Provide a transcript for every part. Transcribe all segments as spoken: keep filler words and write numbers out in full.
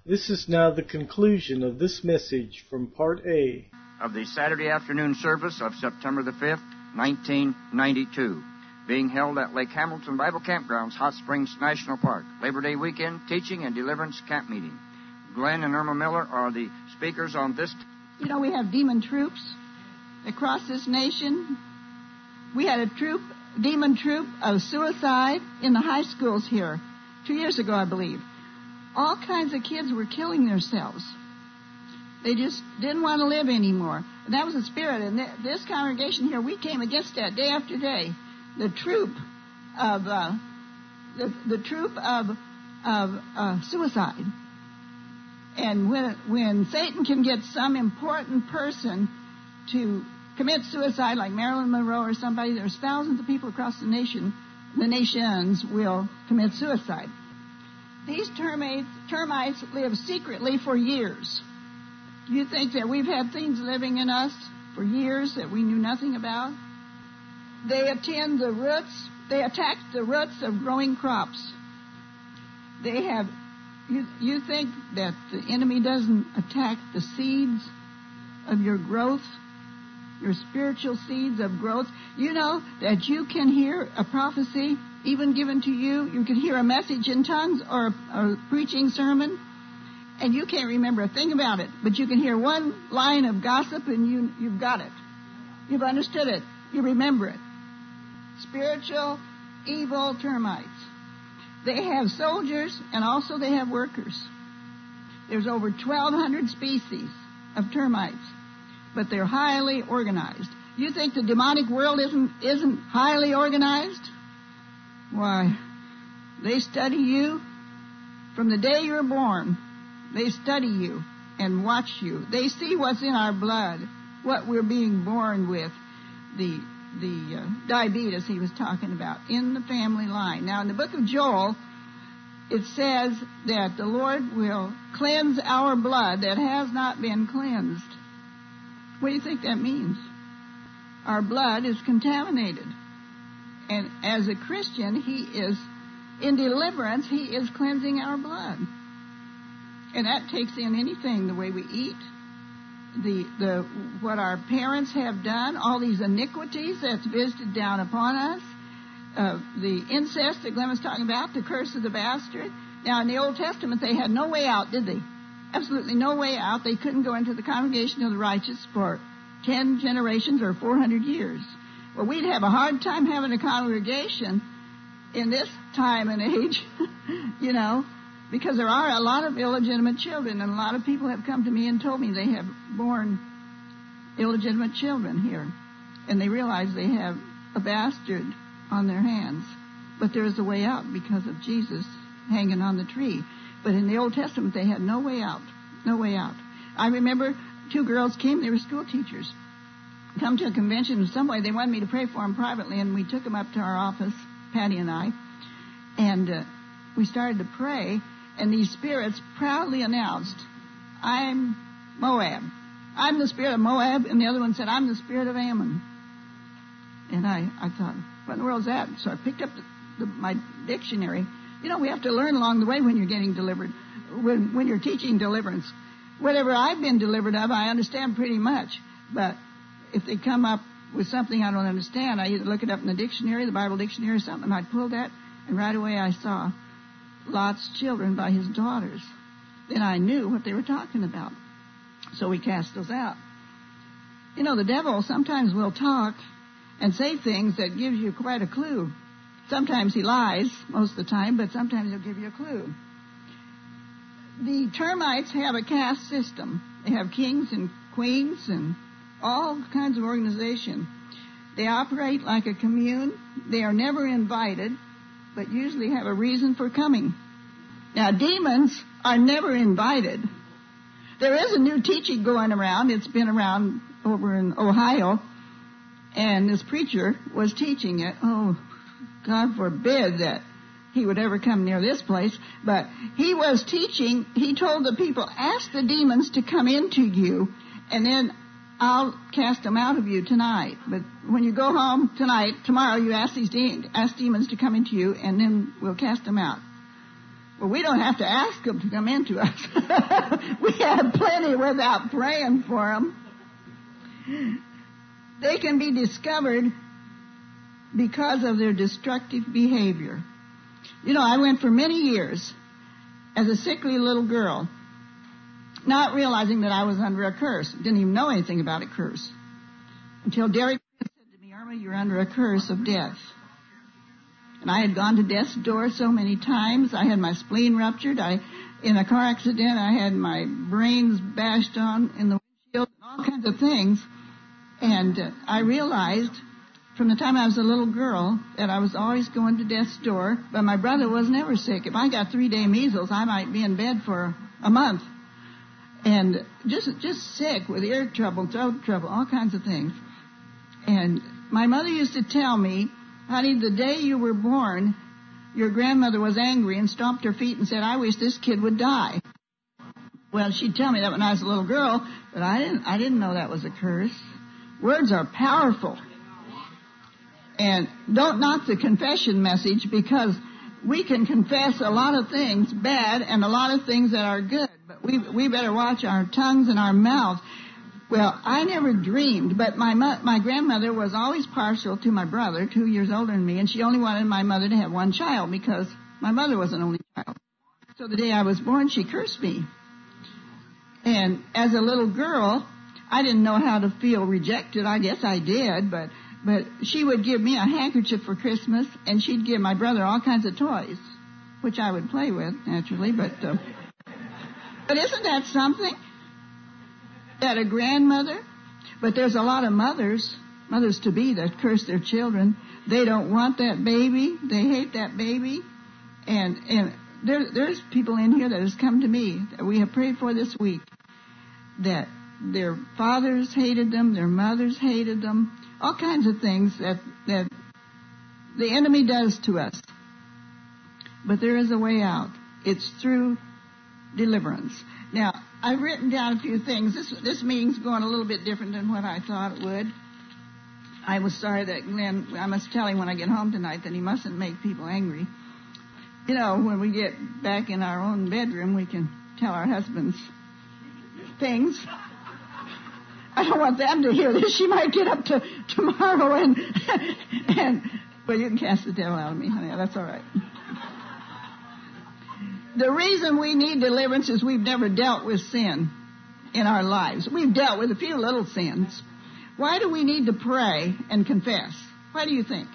This is now the conclusion of this message from Part A of the Saturday afternoon service of September the fifth, nineteen ninety-two, being held at Lake Hamilton Bible Campgrounds, Hot Springs National Park. Labor Day weekend teaching and deliverance camp meeting. Glenn and Irma Miller are the speakers on this. You know, we have demon troops across this nation. We had a troop, demon troop of suicide in the high schools here two years ago, I believe. All kinds of kids were killing themselves. They just didn't want to live anymore. And that was the spirit. And th- this congregation here, we came against that day after day. The troop of uh, the, the troop of of uh, suicide. And when when Satan can get some important person to commit suicide, like Marilyn Monroe or somebody, there's thousands of people across the nation, the nations will commit suicide. These termites, termites live secretly for years. Do you think that we've had things living in us for years that we knew nothing about? They attend the roots, they attack the roots of growing crops. They have, you, you think that the enemy doesn't attack the seeds of your growth? Your spiritual seeds of growth. You know that you can hear a prophecy even given to you. You can hear a message in tongues or a preaching sermon, and you can't remember a thing about it. But you can hear one line of gossip, and you, you've got it. You've understood it. You remember it. Spiritual, evil termites. They have soldiers, and also they have workers. There's over twelve hundred species of termites. But they're highly organized. You think the demonic world isn't isn't highly organized? Why, they study you from the day you're born. They study you and watch you. They see what's in our blood, what we're being born with, the the uh, diabetes he was talking about, in the family line. Now, in the book of Joel, it says that the Lord will cleanse our blood that has not been cleansed. What do you think that means? Our blood is contaminated. And as a Christian, he is, in deliverance, he is cleansing our blood. And that takes in anything, the way we eat, the the what our parents have done, all these iniquities that's visited down upon us, uh, the incest that Glenn was talking about, the curse of the bastard. Now, in the Old Testament, they had no way out, did they? Absolutely no way out. They couldn't go into the congregation of the righteous for ten generations or four hundred years. Well, we'd have a hard time having a congregation in this time and age, you know, because there are a lot of illegitimate children, and a lot of people have come to me and told me they have born illegitimate children here, and they realize they have a bastard on their hands. But there is a way out because of Jesus hanging on the tree. But in the Old Testament, they had no way out, no way out. I remember two girls came, they were school teachers, come to a convention in some way. They wanted me to pray for them privately, and we took them up to our office, Patty and I, and uh, we started to pray, and these spirits proudly announced, I'm Moab. I'm the spirit of Moab, and the other one said, I'm the spirit of Ammon. And I, I thought, what in the world is that? So I picked up the, the, my dictionary. You know, we have to learn along the way when you're getting delivered, when when you're teaching deliverance. Whatever I've been delivered of, I understand pretty much. But if they come up with something I don't understand, I either look it up in the dictionary, the Bible dictionary or something, and I'd pull that, and right away I saw Lot's children by his daughters. Then I knew what they were talking about. So we cast those out. You know, the devil sometimes will talk and say things that gives you quite a clue. Sometimes he lies, most of the time, but sometimes he'll give you a clue. The termites have a caste system. They have kings and queens and all kinds of organization. They operate like a commune. They are never invited, but usually have a reason for coming. Now, demons are never invited. There is a new teaching going around. It's been around over in Ohio, and this preacher was teaching it. Oh, God forbid that he would ever come near this place. But he was teaching, he told the people, ask the demons to come into you, and then I'll cast them out of you tonight. But when you go home tonight, tomorrow, you ask these de- ask demons to come into you, and then we'll cast them out. Well, we don't have to ask them to come into us. We have plenty without praying for them. They can be discovered because of their destructive behavior. You know, I went for many years as a sickly little girl, not realizing that I was under a curse. Didn't even know anything about a curse. Until Derek said to me, Irma, you're under a curse of death. And I had gone to death's door so many times. I had my spleen ruptured. I, in a car accident, I had my brains bashed on in the windshield, and all kinds of things. And uh, I realized from the time I was a little girl that I was always going to death's door, but my brother was never sick. If I got three-day measles, I might be in bed for a month. And just just sick with ear trouble, throat trouble, all kinds of things. And my mother used to tell me, honey, the day you were born, your grandmother was angry and stomped her feet and said, I wish this kid would die. Well, she'd tell me that when I was a little girl, but I didn't I didn't know that was a curse. Words are powerful. And don't knock the confession message, because we can confess a lot of things bad and a lot of things that are good, but we we better watch our tongues and our mouths. Well, I never dreamed, but my my grandmother was always partial to my brother, two years older than me, and she only wanted my mother to have one child because my mother was an only child. So the day I was born, she cursed me. And as a little girl, I didn't know how to feel rejected. I guess I did, but but she would give me a handkerchief for Christmas, and she'd give my brother all kinds of toys, which I would play with, naturally. But uh, but isn't that something? That a grandmother, but there's a lot of mothers, mothers-to-be that curse their children. They don't want that baby. They hate that baby. And and there, there's people in here that has come to me that we have prayed for this week, that their fathers hated them, their mothers hated them, all kinds of things that, that the enemy does to us. But there is a way out. It's through deliverance. Now, I've written down a few things. This this meeting's going a little bit different than what I thought it would. I was sorry that Glenn, I must tell him when I get home tonight that he mustn't make people angry. You know, when we get back in our own bedroom, we can tell our husbands things. I don't want them to hear this. She might get up to tomorrow and, and well, you can cast the devil out of me, honey. That's all right. The reason we need deliverance is we've never dealt with sin in our lives. We've dealt with a few little sins. Why do we need to pray and confess? Why do you think?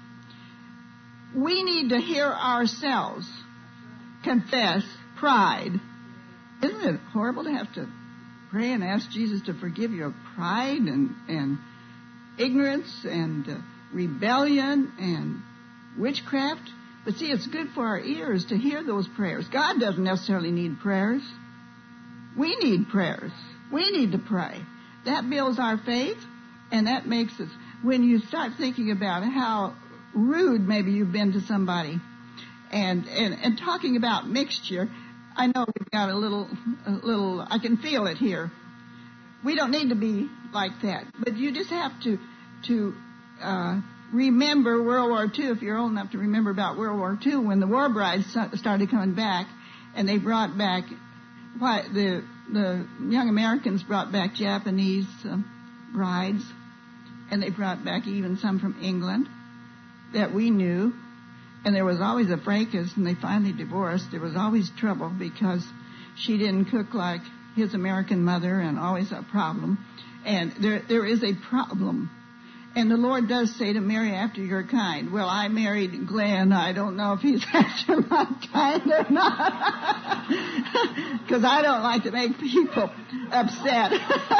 We need to hear ourselves confess pride. Isn't it horrible to have to pray and ask Jesus to forgive your pride and, and ignorance and uh, rebellion and witchcraft? But see, it's good for our ears to hear those prayers. God doesn't necessarily need prayers. We need prayers. We need to pray. That builds our faith, and that makes us, when you start thinking about how rude maybe you've been to somebody, and, and, and talking about mixture, I know we've got a little, a little, I can feel it here. We don't need to be like that, but you just have to, to, uh, remember World War Two, if you're old enough to remember about World War Two, when the war brides started coming back, and they brought back, why, the the young Americans brought back Japanese uh, brides, and they brought back even some from England that we knew, and there was always a fracas, and they finally divorced. There was always trouble because she didn't cook like his American mother, and always a problem. And there there is a problem. And the Lord does say to marry after your kind. Well, I married Glenn. I don't know if he's after my kind or not. Because I don't like to make people upset.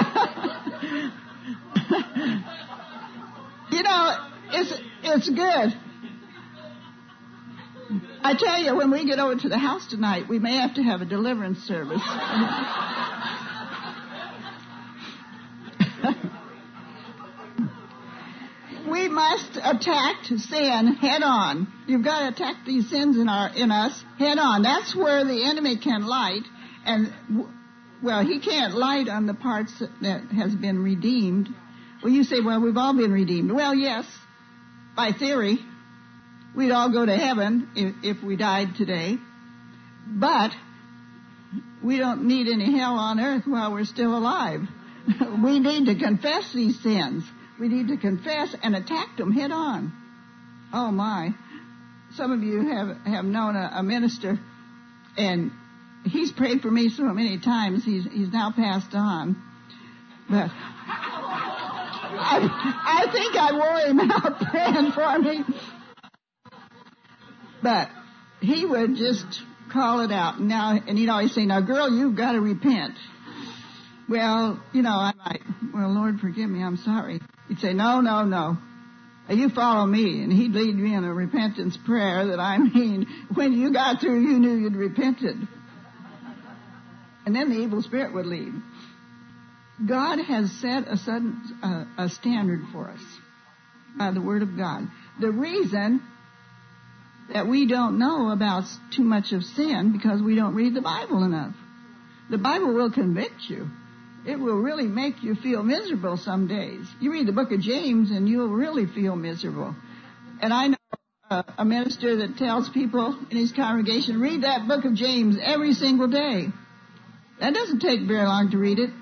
You know, it's it's good. I tell you, when we get over to the house tonight, we may have to have a deliverance service. We must attack sin head on. You've got to attack these sins in our in us head on. That's where the enemy can light, and well, he can't light on the parts that, that has been redeemed. Well, you say, well, we've all been redeemed. Well, yes, by theory, we'd all go to heaven if, if we died today. But we don't need any hell on earth while we're still alive. We need to confess these sins. We need to confess and attack them head on. Oh, my. Some of you have, have known a, a minister, and he's prayed for me so many times. He's, he's now passed on. But I, I think I wore him out praying for me. But he would just call it out. Now, and he'd always say, now, girl, you've got to repent. Well, you know, I might, well, Lord, forgive me, I'm sorry. He'd say, no, no, no. You follow me. And he'd lead me in a repentance prayer that, I mean, when you got through, you knew you'd repented. And then the evil spirit would leave. God has set a, sudden, uh, a standard for us by the Word of God. The reason that we don't know about too much of sin because we don't read the Bible enough. The Bible will convict you. It will really make you feel miserable some days. You read the book of James and you'll really feel miserable. And I know uh, a minister that tells people in his congregation, read that book of James every single day. That doesn't take very long to read it,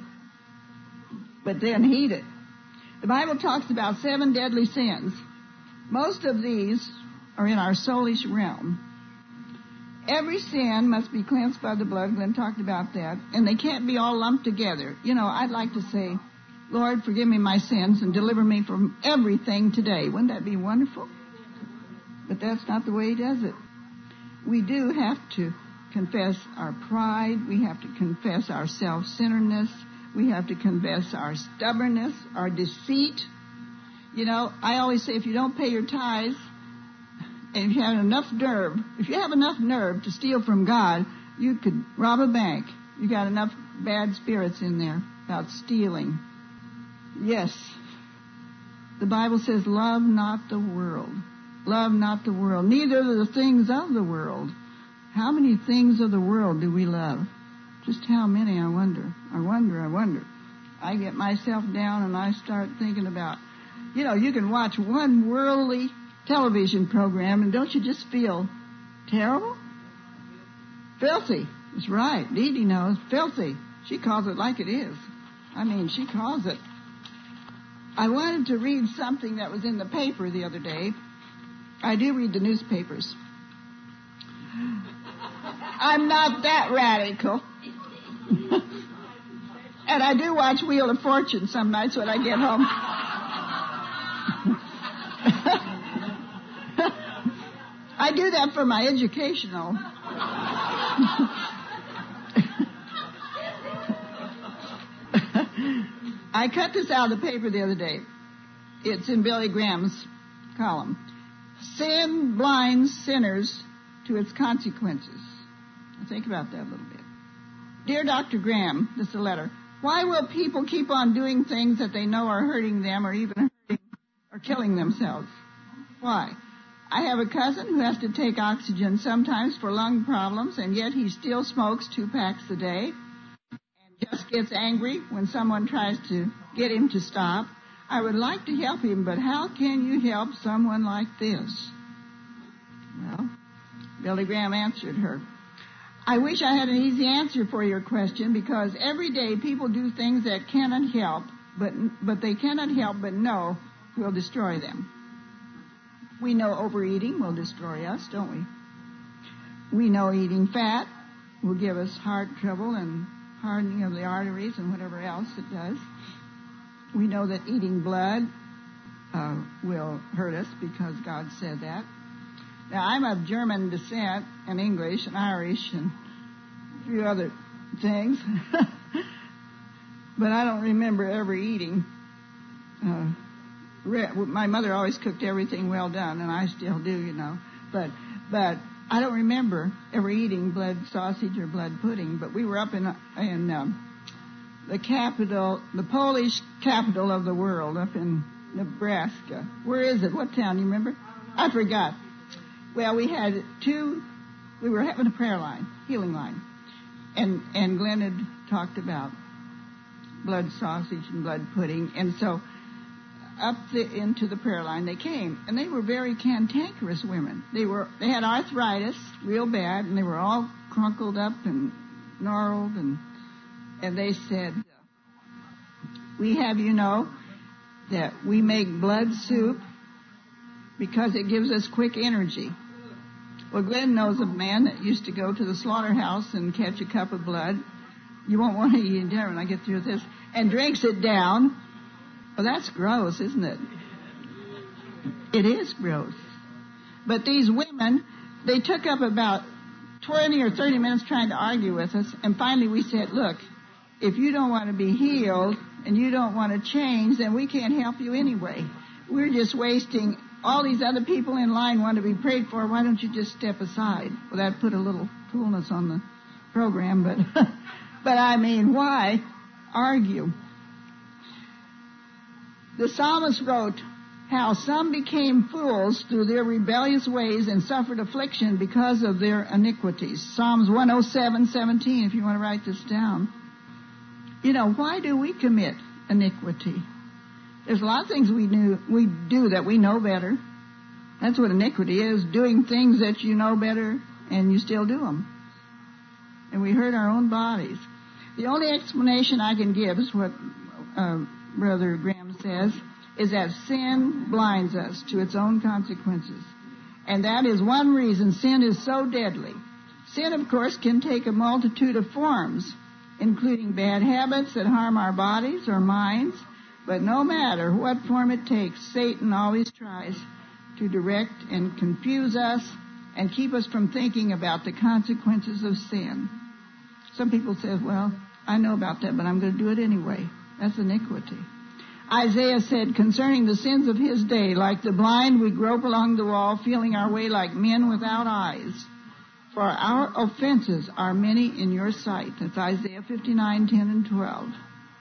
but then heed it. The Bible talks about seven deadly sins. Most of these are in our soulish realm. Every sin must be cleansed by the blood. Glenn talked about that. And they can't be all lumped together. You know, I'd like to say, Lord, forgive me my sins and deliver me from everything today. Wouldn't that be wonderful? But that's not the way he does it. We do have to confess our pride. We have to confess our self-centeredness. We have to confess our stubbornness, our deceit. You know, I always say if you don't pay your tithes, and if you have enough nerve, if you have enough nerve to steal from God, you could rob a bank. You got enough bad spirits in there about stealing. Yes. The Bible says, love not the world. Love not the world. Neither the things of the world. How many things of the world do we love? Just how many, I wonder. I wonder, I wonder. I get myself down and I start thinking about, you know, you can watch one worldly television program, and don't you just feel terrible? Filthy. That's right. Dee Dee knows. Filthy. She calls it like it is. I mean, she calls it. I wanted to read something that was in the paper the other day. I do read the newspapers. I'm not that radical. And I do watch Wheel of Fortune some nights when I get home. I do that for my educational. I cut this out of the paper the other day. It's in Billy Graham's column. Sin blinds sinners to its consequences. Now think about that a little bit. Dear Doctor Graham, this is a letter. Why will people keep on doing things that they know are hurting them or even hurting or killing themselves? Why? I have a cousin who has to take oxygen sometimes for lung problems, and yet he still smokes two packs a day and just gets angry when someone tries to get him to stop. I would like to help him, but how can you help someone like this? Well, Billy Graham answered her. I wish I had an easy answer for your question, because every day people do things that cannot help, but but they cannot help but know will destroy them. We know overeating will destroy us, don't we? We know eating fat will give us heart trouble and hardening of the arteries and whatever else it does. We know that eating blood uh, will hurt us because God said that. Now, I'm of German descent and English and Irish and a few other things, but I don't remember ever eating. Uh, My mother always cooked everything well done, and I still do, you know. But but I don't remember ever eating blood sausage or blood pudding. But we were up in in um, the capital, the Polish capital of the world, up in Nebraska. Where is it? What town? You remember? I forgot. Well, we had two. We were having a prayer line, healing line, and and Glenn had talked about blood sausage and blood pudding, and so up the, into the prayer line. They came, and they were very cantankerous women. They were they had arthritis real bad, and they were all crunkled up and gnarled, and and they said, "We have you know that we make blood soup because it gives us quick energy." Well, Glenn knows a man that used to go to the slaughterhouse and catch a cup of blood. You won't want to eat dinner when I get through with this. And drinks it down. Well, that's gross, isn't it? It is gross. But these women, they took up about twenty or thirty minutes trying to argue with us. And finally we said, look, if you don't want to be healed and you don't want to change, then we can't help you anyway. We're just wasting. All these other people in line want to be prayed for. Why don't you just step aside? Well, that put a little coolness on the program, but but I mean, why argue? The psalmist wrote how some became fools through their rebellious ways and suffered affliction because of their iniquities. Psalms one oh seven seventeen, if you want to write this down. You know, why do we commit iniquity? There's a lot of things we do, we do that we know better. That's what iniquity is, doing things that you know better and you still do them. And we hurt our own bodies. The only explanation I can give is what uh, Brother Graham says, is that sin blinds us to its own consequences. And that is one reason sin is so deadly. Sin, of course, can take a multitude of forms, including bad habits that harm our bodies or minds. But no matter what form it takes, Satan always tries to direct and confuse us and keep us from thinking about the consequences of sin. Some people say, well, I know about that, but I'm going to do it anyway. That's iniquity. Isaiah said concerning the sins of his day, like the blind we grope along the wall, feeling our way like men without eyes. For our offenses are many in your sight. That's Isaiah fifty-nine, ten and twelve.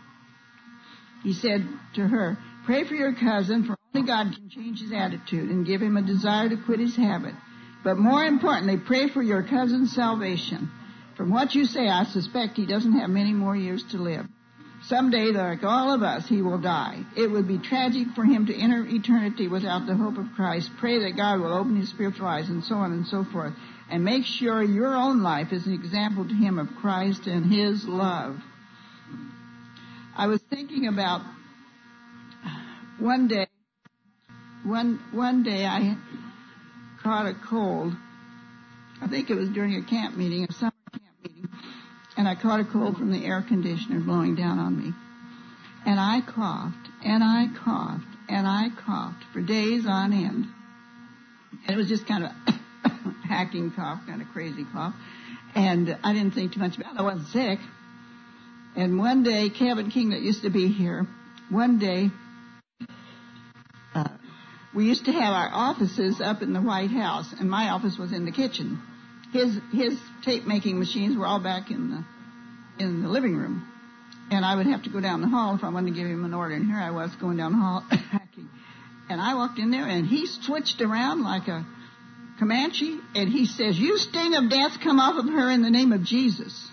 He said to her, pray for your cousin, for only God can change his attitude and give him a desire to quit his habit. But more importantly, pray for your cousin's salvation. From what you say, I suspect he doesn't have many more years to live. Someday, like all of us, he will die. It would be tragic for him to enter eternity without the hope of Christ. Pray that God will open his spiritual eyes, and so on and so forth. And make sure your own life is an example to him of Christ and his love. I was thinking about one day, one one day I caught a cold. I think it was during a camp meeting, a summer camp meeting, and I caught a cold from the air conditioner blowing down on me. And I coughed, and I coughed, and I coughed for days on end. And it was just kind of a hacking cough, kind of crazy cough. And I didn't think too much about it. I wasn't sick. And one day, Kevin King, that used to be here, one day, uh, we used to have our offices up in the White House, and my office was in the kitchen. His his tape-making machines were all back in the in the living room. And I would have to go down the hall if I wanted to give him an order. And here I was going down the hall hacking. And I walked in there, and he switched around like a Comanche, and he says, you sting of death, come off of her in the name of Jesus.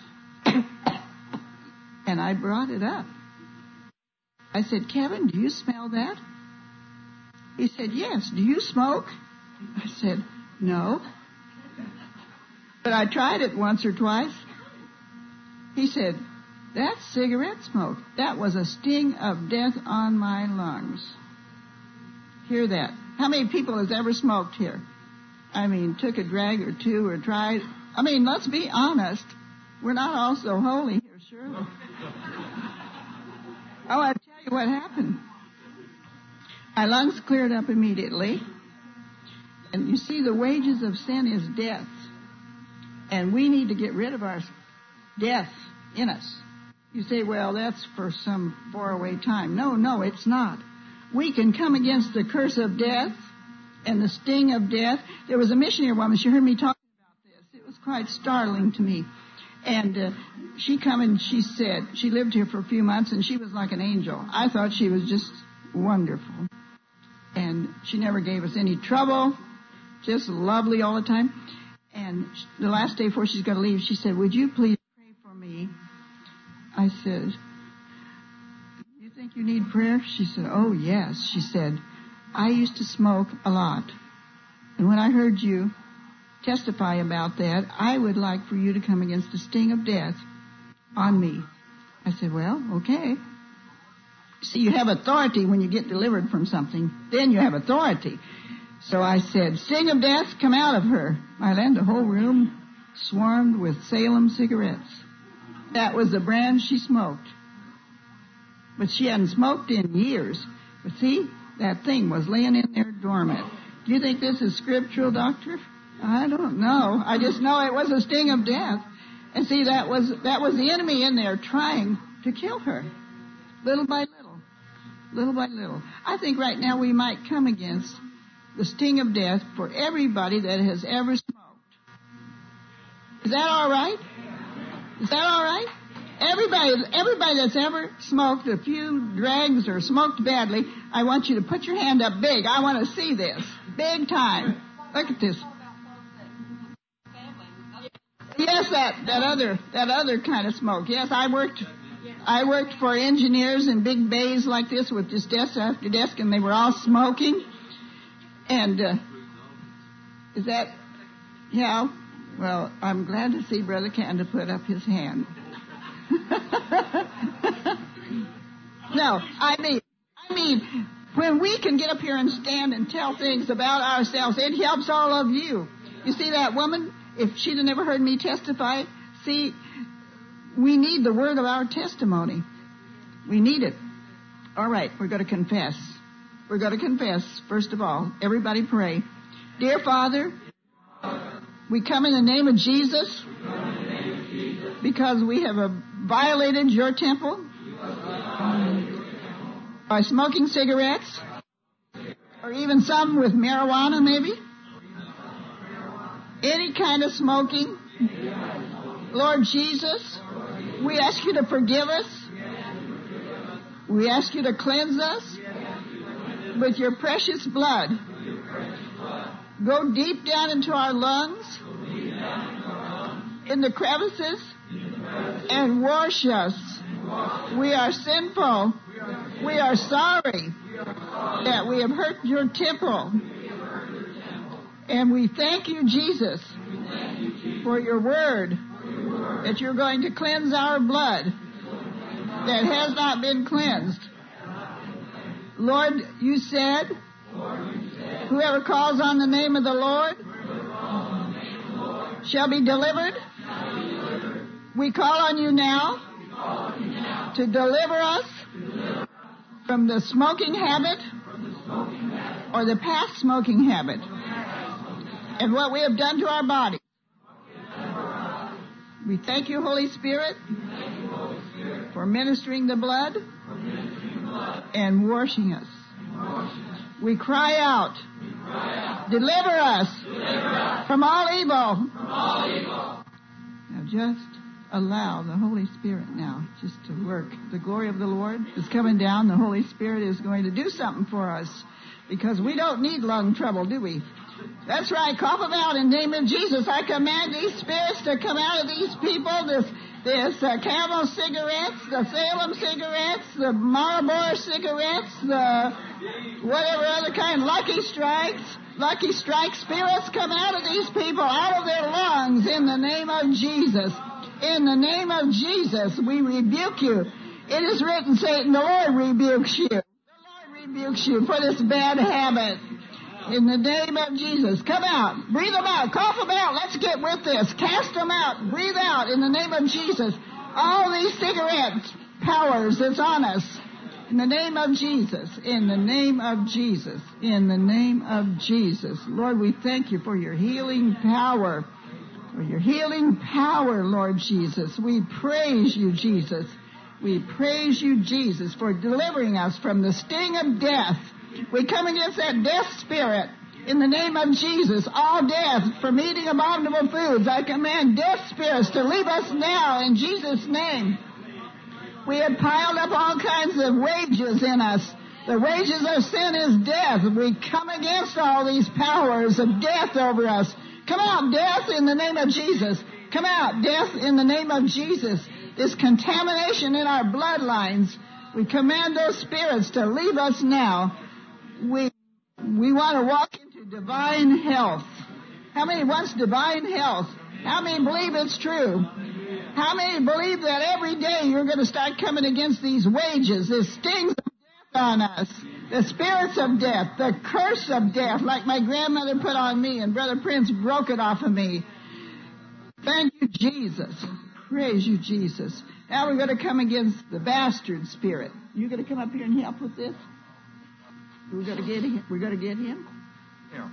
And I brought it up. I said, Kevin, do you smell that? He said, yes. Do you smoke? I said, no. But I tried it once or twice. He said, that's cigarette smoke. That was a sting of death on my lungs. Hear that. How many people has ever smoked here? I mean, took a drag or two or tried. I mean, let's be honest. We're not all so holy here, surely. Oh, I tell you what happened. My lungs cleared up immediately. And you see, the wages of sin is death. And we need to get rid of our death in us. You say, well, that's for some faraway time. No, no, it's not. We can come against the curse of death and the sting of death. There was a missionary woman. She heard me talking about this. It was quite startling to me. And uh, she come and she said, she lived here for a few months, and she was like an angel. I thought she was just wonderful. And she never gave us any trouble, just lovely all the time. And the last day before she's going to leave, she said, would you please pray for me? I said, you think you need prayer? She said, oh, yes. She said, I used to smoke a lot. And when I heard you testify about that, I would like for you to come against the sting of death on me. I said, well, okay. See, you have authority when you get delivered from something. Then you have authority. So I said, sting of death, come out of her. I land the whole room swarmed with Salem cigarettes. That was the brand she smoked. But she hadn't smoked in years. But see, that thing was laying in there dormant. Do you think this is scriptural, doctor? I don't know. I just know it was a sting of death. And see, that was that was the enemy in there trying to kill her. Little by little. Little by little. I think right now we might come against the sting of death for everybody that has ever smoked. Is that all right? Is that all right? Everybody, everybody that's ever smoked a few drags or smoked badly, I want you to put your hand up big. I want to see this. Big time. Look at this. Yes, that, that other that other kind of smoke. Yes, I worked I worked for engineers in big bays like this with just desk after desk, and they were all smoking. And uh, is that, yeah, well, I'm glad to see Brother Kanda put up his hand. No, I mean, I mean, when we can get up here and stand and tell things about ourselves, it helps all of you. You see that woman? If she'd have never heard me testify, see, we need the word of our testimony. We need it. All right, we're going to confess. We're going to confess, first of all. Everybody pray. Dear Father, we come in the name of Jesus because we have violated your temple by smoking cigarettes, or even some with marijuana maybe. Any kind of smoking. Lord Jesus, we ask you to forgive us. We ask you to cleanse us with your precious blood. Go deep down into our lungs, in the crevices, and wash us. We are sinful. We are sorry that we have hurt your temple. And we thank you, Jesus, for your word, that you're going to cleanse our blood that has not been cleansed. Lord, you said, whoever calls on the name of the Lord shall be delivered. We call on you now to deliver us from the smoking habit or the past smoking habit and what we have done to our body. We thank you, Holy Spirit, for ministering the blood and washing us. We cry out, deliver us from all evil. Now just allow the Holy Spirit now just to work. The glory of the Lord is coming down. The Holy Spirit is going to do something for us because we don't need lung trouble, do we? That's right. Cough them out in the name of Jesus. I command these spirits to come out of these people. This, this uh, Camel cigarettes, the Salem cigarettes, the Marlboro cigarettes, the whatever other kind, Lucky Strikes, Lucky Strike spirits come out of these people, out of their lungs in the name of Jesus. In the name of Jesus, we rebuke you. It is written, Satan, the Lord rebukes you. The Lord rebukes you for this bad habit. In the name of Jesus. Come out. Breathe them out. Cough them out. Let's get with this. Cast them out. Breathe out in the name of Jesus. All these cigarette powers that's on us. In the name of Jesus. In the name of Jesus. In the name of Jesus. Lord, we thank you for your healing power. For your healing power, Lord Jesus. We praise you, Jesus. We praise you, Jesus, for delivering us from the sting of death. We come against that death spirit in the name of Jesus. All death from eating abominable foods. I command death spirits to leave us now in Jesus' name. We have piled up all kinds of wages in us. The wages of sin is death. We come against all these powers of death over us. Come out, death, in the name of Jesus. Come out, death, in the name of Jesus. This contamination in our bloodlines, We command those spirits to leave us now. We we want to walk into divine health. How many wants divine health? How many believe it's true? How many believe that every day you're going to start coming against these wages, the stings of death on us, the spirits of death, the curse of death, like my grandmother put on me and Brother Prince broke it off of me. Thank you, Jesus. Praise you, Jesus. Now we're going to come against the bastard spirit. You going to come up here and help with this? We're going to get him. We're going to get him. Yeah.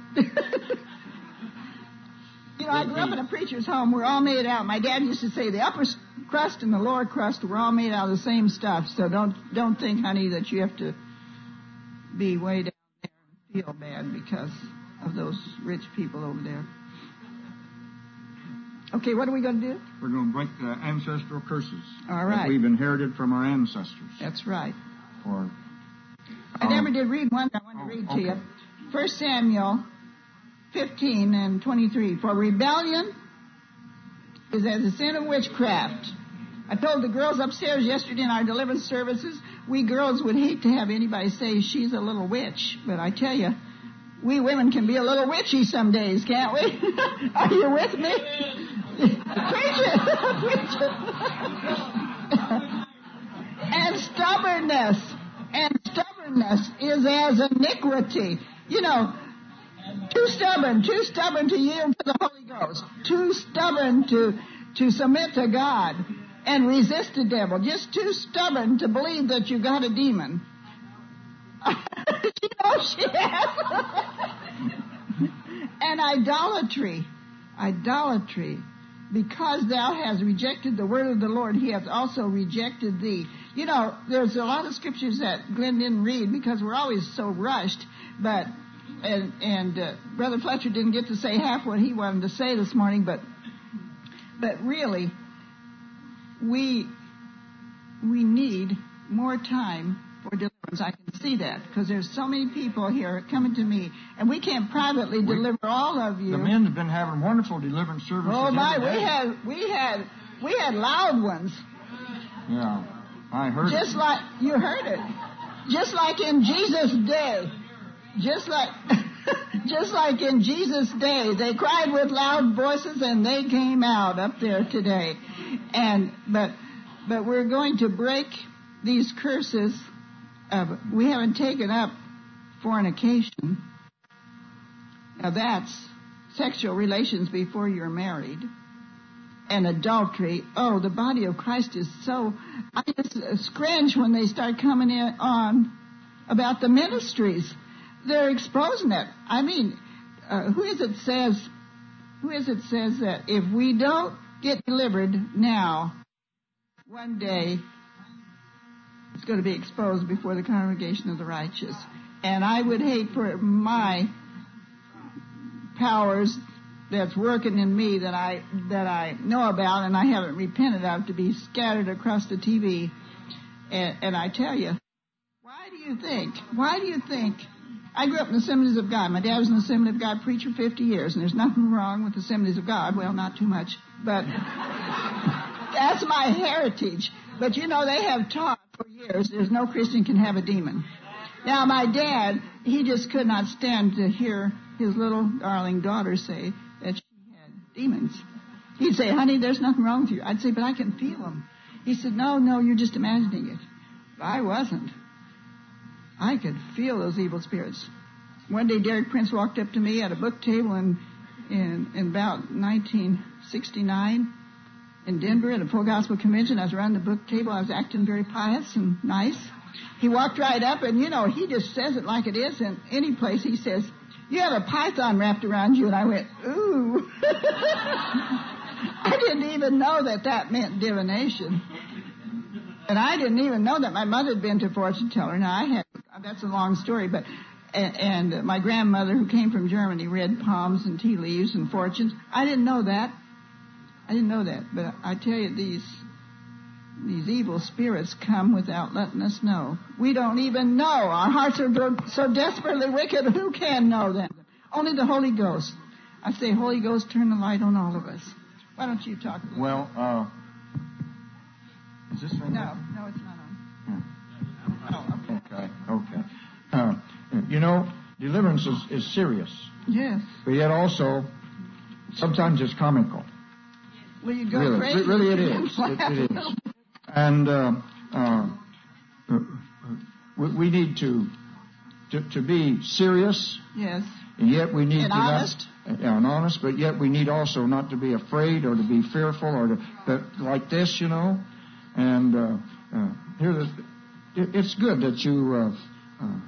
You know, I grew up in a preacher's home. We're all made out. My dad used to say the upper crust and the lower crust were all made out of the same stuff. So don't don't think, honey, that you have to be way down there and feel bad because of those rich people over there. Okay, what are we going to do? We're going to break the ancestral curses. All right. That we've inherited from our ancestors. That's right. For I never did read one. I want to oh, read to okay. you. First Samuel fifteen and twenty-three. For rebellion is as a sin of witchcraft. I told the girls upstairs yesterday in our deliverance services, we girls would hate to have anybody say she's a little witch. But I tell you, we women can be a little witchy some days, can't we? Are you with me? Preach it. Preach it. And stubbornness. And stubbornness is as iniquity. You know, too stubborn, too stubborn to yield to the Holy Ghost. Too stubborn to, to submit to God and resist the devil. Just too stubborn to believe that you got a demon. You know she has. And idolatry. Idolatry. Because thou hast rejected the word of the Lord, he hath also rejected thee. You know, there's a lot of scriptures that Glenn didn't read because we're always so rushed. But, and, and uh, Brother Fletcher didn't get to say half what he wanted to say this morning. But, but really, we, we need more time for deliverance. I can see that because there's so many people here coming to me, and we can't privately we, deliver all of you. The men have been having wonderful deliverance services. Oh my, every day. we had we had we had loud ones. Yeah, I heard Just it. like you heard it. Just like in Jesus' day. Just like just like in Jesus' day, they cried with loud voices and they came out up there today. And but but we're going to break these curses. Uh, we haven't taken up fornication. Now that's sexual relations before you're married. And adultery. Oh, the body of Christ is so... I just scringe when they start coming in on about the ministries. They're exposing it. I mean, uh, who is it says... Who is it says that if we don't get delivered now, one day... it's going to be exposed before the congregation of the righteous. And I would hate for my powers that's working in me that I that I know about and I haven't repented of to be scattered across the T V. And, and I tell you, why do you think? Why do you think? I grew up in the Assemblies of God. My dad was an Assembly of God preacher fifty years, and there's nothing wrong with the Assemblies of God. Well, not too much, but that's my heritage. But you know, they have taught for years there's no Christian can have a demon. Now, my dad, he just could not stand to hear his little darling daughter say that she had demons. He'd say, honey, there's nothing wrong with you. I'd say, but I can feel them. He said, no, no, you're just imagining it. But I wasn't. I could feel those evil spirits. One day, Derek Prince walked up to me at a book table in, in, in about nineteen sixty-nine. In Denver at a full gospel convention. I was around the book table. I was acting very pious and nice. He walked right up and, you know, he just says it like it is in any place. He says, you have a python wrapped around you. And I went, ooh. I didn't even know that that meant divination. And I didn't even know that my mother had been to a fortune teller. Now, I had, that's a long story, but, and, and my grandmother who came from Germany read palms and tea leaves and fortunes. I didn't know that. I didn't know that, but I tell you, these these evil spirits come without letting us know. We don't even know. Our hearts are so desperately wicked, who can know them? Only the Holy Ghost. I say, Holy Ghost, turn the light on all of us. Why don't you talk? Well, uh, is this thing? No, no, it's not on. Yeah. Okay, okay. Uh, you know, deliverance is, is serious. Yes. But yet also, sometimes it's comical. Well, you go really, crazy. Really it is. It, it is. And uh, uh, we, we need to, to to be serious. Yes. And yet we need and to honest. Not, yeah, and honest, but yet we need also not to be afraid or to be fearful or to, that, like this, you know. And uh, uh, here, the, it, it's good that you uh, uh,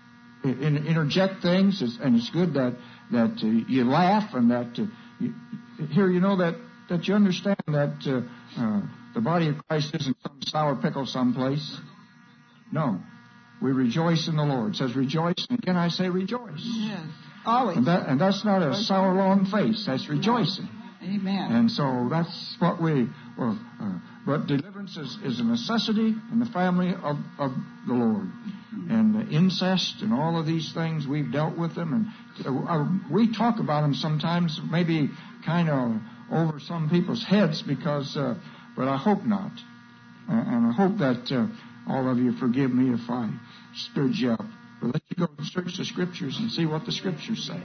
in, interject things, it's, and it's good that that uh, you laugh and that uh, you, here you know that that you understand that uh, uh, the body of Christ isn't some sour pickle someplace. No, we rejoice in the Lord. It says rejoice, and again I say rejoice. Yes, always. And, that, and that's not a sour, long face. That's rejoicing. Amen. And so that's what we. Well, uh, but deliverance is, is a necessity in the family of, of the Lord. And the incest and all of these things, we've dealt with them, and uh, we talk about them sometimes, maybe kind of over some people's heads, because. Uh, but I hope not, uh, and I hope that uh, all of you forgive me if I stirred you up. But let you go and search the Scriptures and see what the Scriptures say.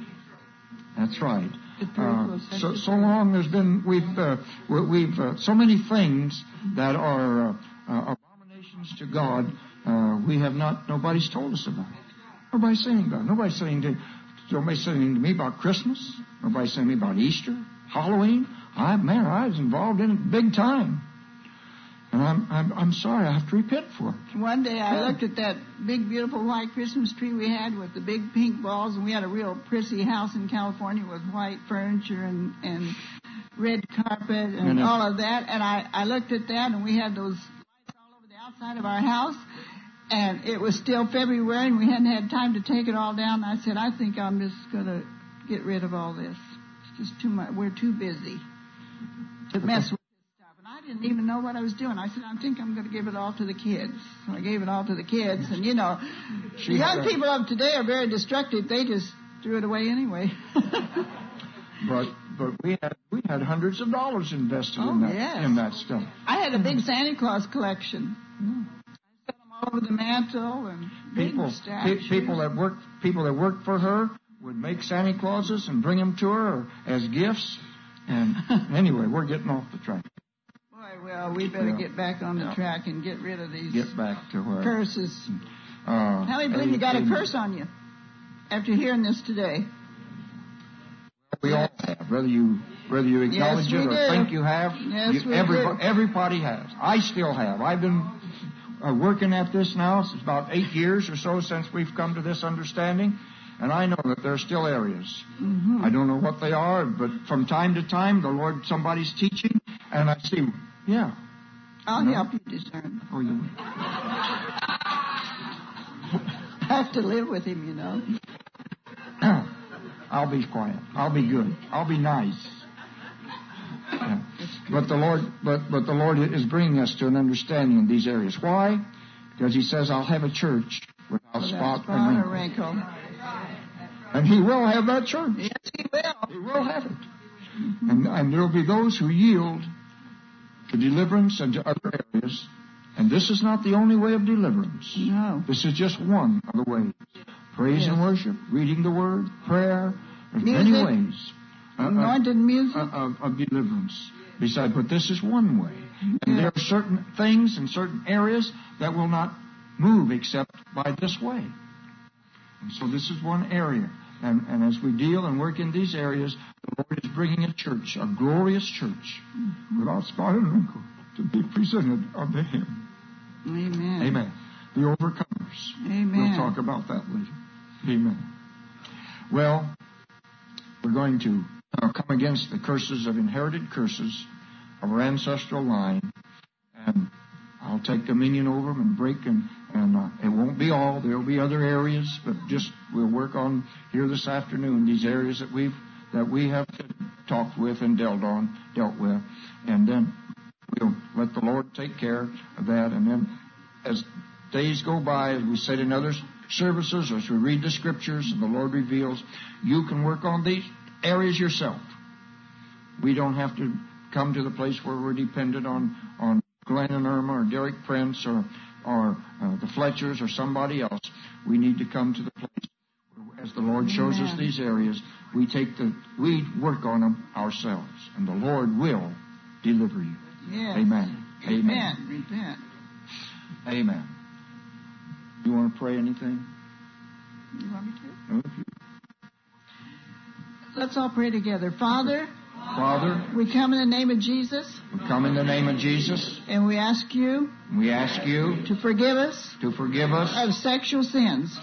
That's right. Uh, so, so long there's been we've uh, we've uh, so many things that are uh, uh, abominations to God. Uh, we have not. Nobody's told us about. Nobody's saying about. It. Nobody's saying to. Nobody's saying to me about Christmas. Nobody's saying to me about Easter, Halloween. I man, I was involved in it big time. And I'm, I'm I'm sorry, I have to repent for it. One day I looked at that big, beautiful white Christmas tree we had with the big pink balls, and we had a real prissy house in California with white furniture and, and red carpet and, and all of that. And I, I looked at that, and we had those lights all over the outside of our house, and it was still February, and we hadn't had time to take it all down. I said, I think I'm just going to get rid of all this. It's just too much. We're too busy to mess with. I didn't even know what I was doing. I said, I think I'm going to give it all to the kids. So I gave it all to the kids. And, you know, the young people of today are very destructive. They just threw it away anyway. but but we had we had hundreds of dollars invested oh, in that yes. in that stuff. I had a big Santa Claus collection. Mm. I set them all over the mantle and people big statues. people that worked people that worked for her would make Santa Clauses and bring them to her as gifts. And anyway, we're getting off the track. Well, we better yeah. get back on the yeah. track and get rid of these get back to where curses. Uh, How many believe you got a curse on you after hearing this today? We all have, whether you whether you acknowledge yes, it or do. think you have. Yes, you, we everybody, do. everybody has. I still have. I've been uh, working at this now. It's about eight years or so since we've come to this understanding. And I know that there are still areas. Mm-hmm. I don't know what they are, but from time to time, the Lord, somebody's teaching, and I see, yeah. I'll no? help you discern. Oh, you I have to live with him, you know. I'll be quiet. I'll be good. I'll be nice. Yeah. But the Lord, but but the Lord is bringing us to an understanding in these areas. Why? Because He says, "I'll have a church without, without spot, spot or wrinkle." wrinkle." And He will have that church. Yes, He will. He will have it. Mm-hmm. And, and there will be those who yield to deliverance and to other areas. And this is not the only way of deliverance. No. This is just one of the ways. Praise yes. and worship, reading the Word, prayer. There's music. many ways uh, anointed music. Of, of, of deliverance. Besides, but this is one way. And yeah. there are certain things in certain areas that will not move except by this way. And so this is one area. And, and as we deal and work in these areas, the Lord is bringing a church, a glorious church, mm-hmm. without spot and wrinkle, to be presented unto Him. Amen. Amen. The overcomers. Amen. We'll talk about that later. Amen. Well, we're going to uh, come against the curses of inherited curses of our ancestral line, and I'll take dominion over them and break and And uh, it won't be all. There will be other areas, but just we'll work on here this afternoon these areas that we've that we have talked with and dealt on, dealt with, and then we'll let the Lord take care of that. And then, as days go by, as we said in other services, as we read the Scriptures and the Lord reveals, you can work on these areas yourself. We don't have to come to the place where we're dependent on on Glenn and Irma or Derek Prince or or uh, the Fletchers or somebody else. We need to come to the place where, as the Lord shows Amen. us these areas, we take the we work on them ourselves, and the Lord will deliver you. Yes. Amen. Amen. Repent. Repent. Amen. You want to pray anything? You want me to? No, if you- Let's all pray together. Father, Father, we come in the name of Jesus, we come in the name of Jesus. and we ask you We ask you to forgive us to forgive us of sexual sins,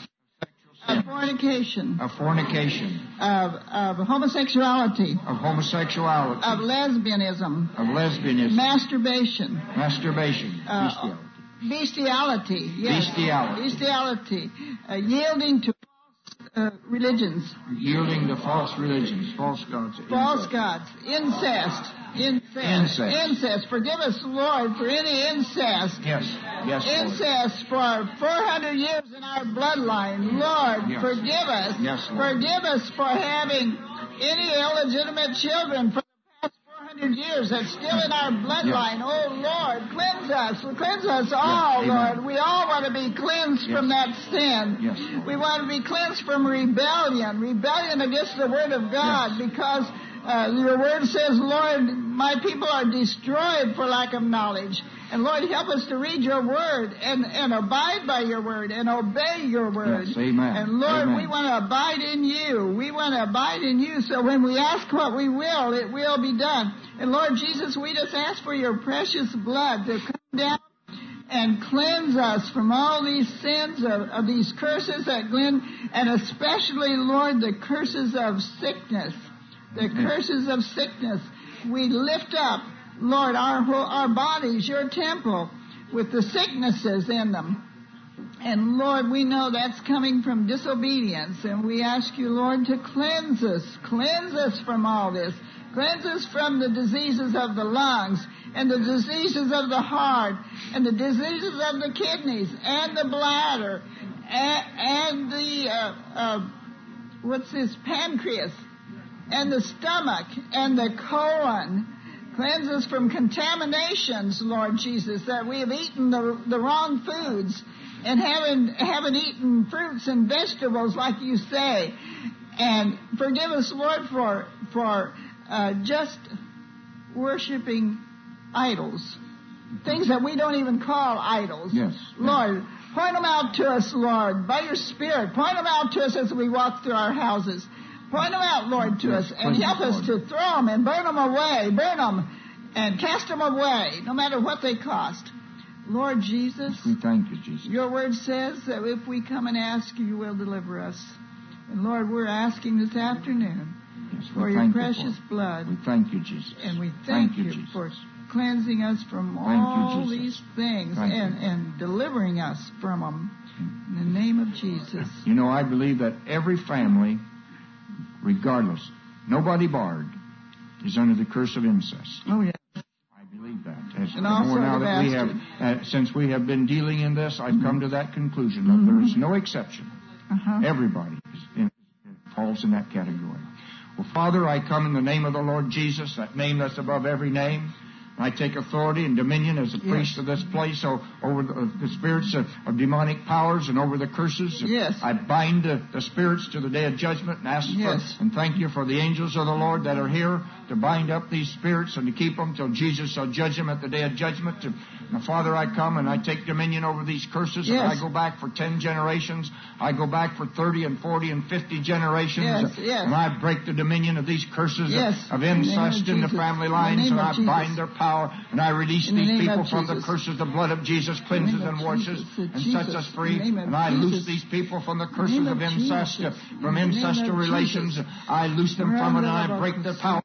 of fornication, of fornication, of, of homosexuality, of homosexuality, of lesbianism, of lesbianism, masturbation, masturbation, uh, bestiality, yes, Bestiality. bestiality, uh, yielding to false uh, religions, yielding to false religions, false gods, false incest. gods, incest, incest, Incest. incest. Forgive us, Lord, for any incest. Yes, yes, Lord. Incest for four hundred years in our bloodline. Lord, Yes. forgive us. Yes, Lord. Forgive us for having any illegitimate children for the past four hundred years that's still in our bloodline. Oh, Lord, cleanse us. Cleanse us all, Amen. Lord. We all want to be cleansed Yes. from that sin. Yes, Lord. We want to be cleansed from rebellion. Rebellion against the Word of God, Yes. because uh, your Word says, Lord, my people are destroyed for lack of knowledge. And Lord, help us to read your word and, and abide by your word and obey your word. Yes, amen. And Lord, Amen. we want to abide in you. We want to abide in you, so when we ask what we will, it will be done. And Lord Jesus, we just ask for your precious blood to come down and cleanse us from all these sins, of, of these curses that Glenn, and especially, Lord, the curses of sickness. The curses of sickness. We lift up, Lord, our whole, our bodies, your temple, with the sicknesses in them. And Lord, we know that's coming from disobedience, and we ask you, Lord, to cleanse us. Cleanse us from all this. Cleanse us from the diseases of the lungs, and the diseases of the heart, and the diseases of the kidneys, and the bladder, and, and the, uh, uh, what's this, pancreas, and the stomach, and the colon. Cleanse us from contaminations, Lord Jesus, that we have eaten the, the wrong foods and haven't, haven't eaten fruits and vegetables like you say. And forgive us, Lord, for, for uh, just worshiping idols, things that we don't even call idols. Yes. Lord, point them out to us, Lord, by your Spirit. Point them out to us as we walk through our houses. Point them out, Lord, to Yes, us, and please, help us Lord. to throw them and burn them away, burn them and cast them away, no matter what they cost. Lord Jesus, We thank you, Jesus. your word says that if we come and ask you, you will deliver us. And Lord, we're asking this afternoon Yes, we for your thank you precious for it. blood. We thank you, Jesus. And we thank, you, you, Jesus. for cleansing us from Thank you, all Jesus. these things Thank and, you. and delivering us from them. In the name of Jesus. You know, I believe that every family, regardless, nobody barred, is under the curse of incest. Oh, yeah. I believe that. As And the also more now the that we have, uh, since we have been dealing in this, I've come to that conclusion that there is no exception. Uh-huh. Everybody is in, falls in that category. Well, Father, I come in the name of the Lord Jesus, that name that's above every name. I take authority and dominion as a Yes. priest of this place so, over the, uh, the spirits of, of demonic powers and over the curses. Yes. I bind uh, the spirits to the day of judgment and ask Yes. for and thank you for the angels of the Lord that are here to bind up these spirits and to keep them till Jesus shall judge them at the day of judgment. Now, Father, I come and I take dominion over these curses. Yes. And I go back for ten generations. I go back for thirty and forty and fifty generations. Yes, yes. And I break the dominion of these curses Yes. of, of In the name of incest in the Jesus. family In the lines. name And of I Jesus. bind their power. And I release In the these name people of from the Jesus. curses. The blood of Jesus cleanses In the name and of washes Jesus. In and sets us Jesus. free. In the name of And I Jesus. loose these people from the In the curses name of of incest, Jesus. from In the name incestual of relations. Jesus. I loose them from it and I break their power.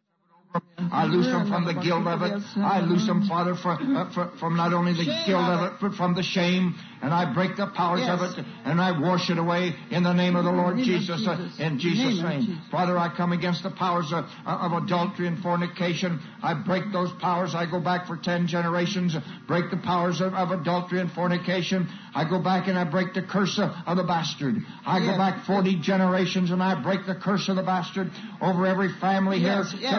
I loose them from the guilt of it. I loose them, Father, from, uh, from, from not only the Shame guilt of of it, but from the shame. And I break the powers Yes. of it, and I wash it away in the name of the Lord In the name of Jesus. uh, Jesus. in Jesus' Name of name. Jesus. Father, I come against the powers of, of adultery and fornication. I break those powers. I go back for ten generations. Break the powers of, of adultery and fornication. I go back and I break the curse of, of the bastard. I Yes. go back forty generations and I break the curse of the bastard over every family Yes, here yes. today.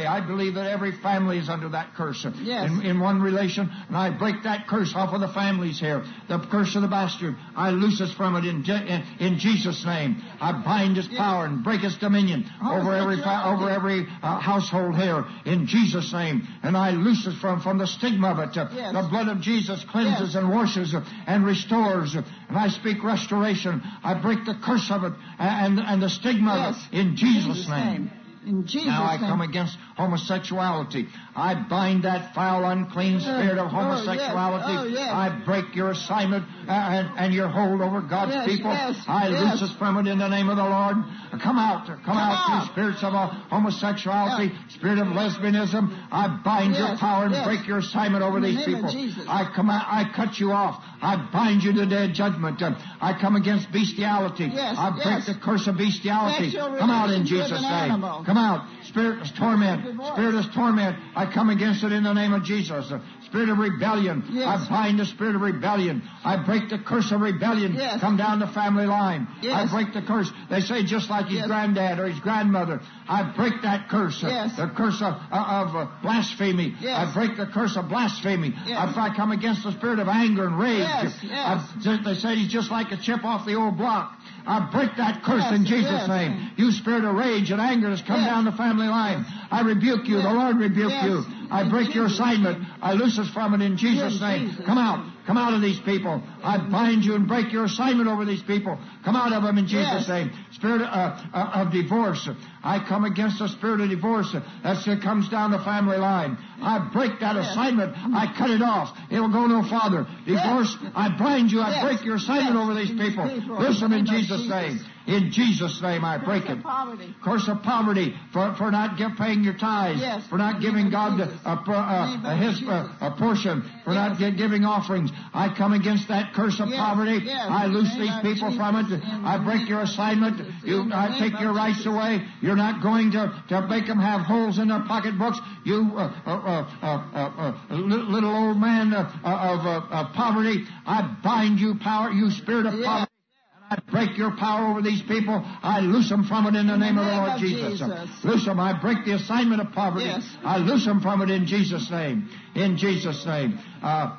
I believe that every family is under that curse Yes. in, in one relation, and I break that curse off of the families here. The curse of the bastard, I loose us from it in, in, in Jesus' name. I bind its power and break its dominion over every fa- over every uh, household here in Jesus' name. And I loose us from, from the stigma of it. Uh, Yes. The blood of Jesus cleanses Yes. and washes uh, and restores. Uh, and I speak restoration. I break the curse of it and, and the stigma Yes. of it in Jesus' name. In Jesus' Now I name. come against homosexuality. I bind that foul, unclean spirit of Oh, homosexuality. yes. Oh, yes. I break your assignment uh, and, and your hold over God's Yes, people. yes, I yes. loose us from it in the name of the Lord. Come out. Come, Come out, out. you spirits of uh, homosexuality, spirit of lesbianism. I bind your Yes, power and yes. break your assignment over In the these name of people. Jesus. I come out, I cut you off. I bind you to dead judgment. Uh, I come against bestiality. Yes, I break yes. the curse of bestiality. Sexual Come out in relations with Jesus' an name. animal. Come out. Spiritless torment. Divorce. Spiritless torment. I come against it in the name of Jesus. Uh, Spirit of rebellion. Yes. I bind the spirit of rebellion. I break the curse of rebellion. Yes. Come down the family line. Yes. I break the curse. They say just like his Yes. granddad or his grandmother. I break that curse. uh, Yes. The curse of, uh, of uh, blasphemy. Yes. I break the curse of blasphemy. Yes. I, I come against the spirit of anger and rage. Yes, yes. I, they say he's just like a chip off the old block. I break that curse Yes, in Jesus' yes. name. You spirit of rage and anger has come Yes. down the family line. I rebuke you. Yes. The Lord rebuke Yes. you. I In break your Jesus' assignment. name. I loose us from it in Jesus' In name. Jesus' Come out. name. Come out of these people. I bind you and break your assignment over these people. Come out of them in Jesus' Yes. name. Spirit uh, uh, of divorce. I come against the spirit of divorce that comes down the family line. I break that Yes. assignment. I cut it off. It will go no farther. Divorce, I bind you. I Yes. break your assignment Yes. over these These people. people. Loose them in In the name of Jesus' Jesus. name. In Jesus' name I break Curse it. of poverty. Curse of poverty for, for not give, paying your tithes, Yes. for not In the giving name of God Jesus. a, a, a, In the a, name of his a, Jesus. a portion, for Yes. not gi- giving offerings. I come against that curse of Yes, poverty. yes. I In the loose name these of people from it. Jesus. In I the break name your of assignment. Jesus. You, In the I name take of your rights Jesus. away. You're not going to, to make them have holes in their pocketbooks. You uh, uh, uh, uh, uh, little, little old man uh, uh, of uh, uh, poverty. I bind you, power, you spirit of Yes. poverty. I break your power over these people. I loose them from it in the In the name of the name Lord of Jesus. Jesus. Loose them. I break the assignment of poverty. Yes. I loose them from it in Jesus' name. In Jesus' name. Uh,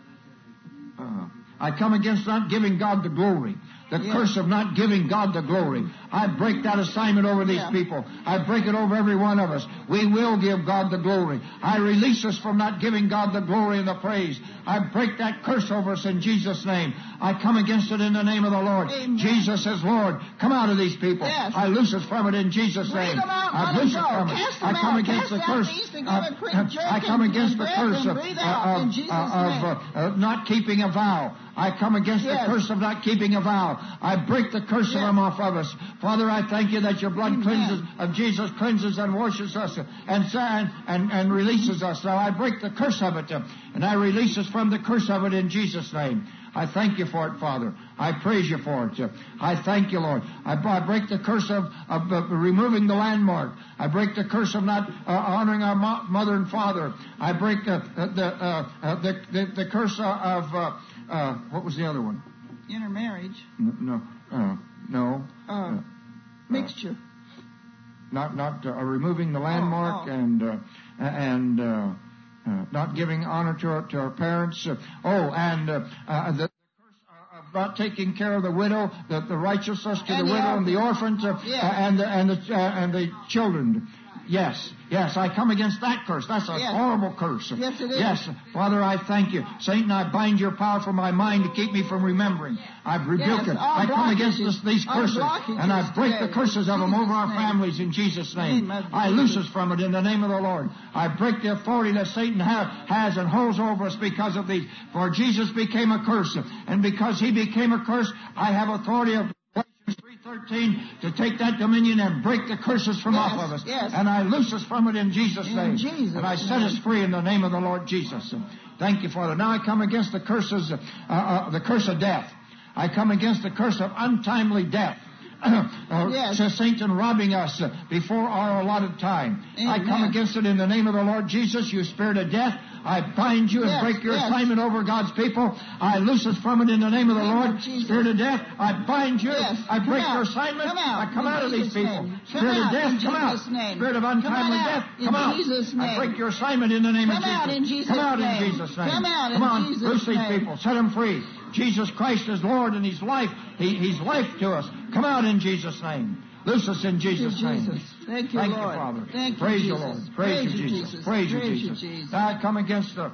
uh, I come against not giving God the glory. The Yes. curse of not giving God the glory. I break that assignment over these Yeah. people. I break it over every one of us. We will give God the glory. I release us from not giving God the glory and the praise. I break that curse over us in Jesus' name. I come against it in the name of the Lord. Amen. Jesus says, Lord, come out of these people. Yes. I loose us from it in Jesus' Bring name. them out, I let them loose go. us from it. Cast I them come out. against Cast the out curse. these to give uh, a quick uh, jerk I come and- against and the breath curse and of, breathe uh, out in of, Jesus' uh, of name. uh, uh, not keeping a vow. I come against Yes. the curse of not keeping a vow. I break the curse of Yes. them off of us. Father, I thank you that your blood Amen. cleanses of Jesus cleanses and washes us and, and, and, and releases us. Now I break the curse of it uh, and I release us from the curse of it in Jesus' name. I thank you for it, Father. I praise you for it. uh, I thank you, Lord. I, I break the curse of, of uh, removing the landmark. I break the curse of not uh, honoring our mo- mother and father. I break uh, uh, the, uh, uh, the, the the curse of uh, uh, what was the other one? Intermarriage. N- No, uh, no. Uh, mixture. Not not uh, removing the landmark oh. and uh, and uh, uh, not giving honor to our, to our parents. Uh, oh, and uh, uh, the, the curse of not taking care of the widow, the, the righteousness to And the the widow and the orphans, uh, Yes. uh, and the and the uh, and the children. Yes, yes, I come against that curse. That's a Yes. horrible curse. Yes, it is. Yes, Father, I thank you. Satan, I bind your power from my mind to keep me from remembering. I rebuke Yes, it. all I come against blockages. this, these All curses, blockages and I break the today. curses of them In over our Jesus' name. families in Jesus' name. Name of I Jesus. loose us from it in the name of the Lord. I break the authority that Satan ha- has and holds over us because of these. For Jesus became a curse, and because he became a curse, I have authority of Galatians three thirteen to take that dominion and break the curses from Yes, off of us. yes. And I loose us from it in Jesus' In name. Jesus' and I set us name. free in the name of the Lord Jesus. And thank you, Father. Now I come against the curses, uh, uh, the curse of death. I come against the curse of untimely death. uh, Yes. says Satan robbing us uh, before our allotted time. I Amen. come against it in the name of the Lord Jesus, you spirit of death. I bind you and Yes, break your yes. assignment over God's people. I loose us from it in the name of the Name Lord. of Jesus. Spirit of death, I bind you. Yes, I come break out. your assignment. Come out I come in out of these Jesus' people. name. Come Spirit of out death, in come out. Jesus' name. Spirit of Come untimely on death, out in come out. Jesus' I name. break your assignment in the name Come of Jesus. out in Jesus' Come out name. in Jesus' name. Come out in Come on, Jesus' loose these name. people. Set them free. Jesus Christ is Lord and He's life. He, he's life to us. Come out in Jesus' name. Loose us in Jesus' Thank you, name. Jesus. Thank you, Thank Lord. you, Father. Thank you, Praise you, Jesus. Lord. Praise, you, Jesus. Praise you, Praise Jesus. you, Jesus. I come against the,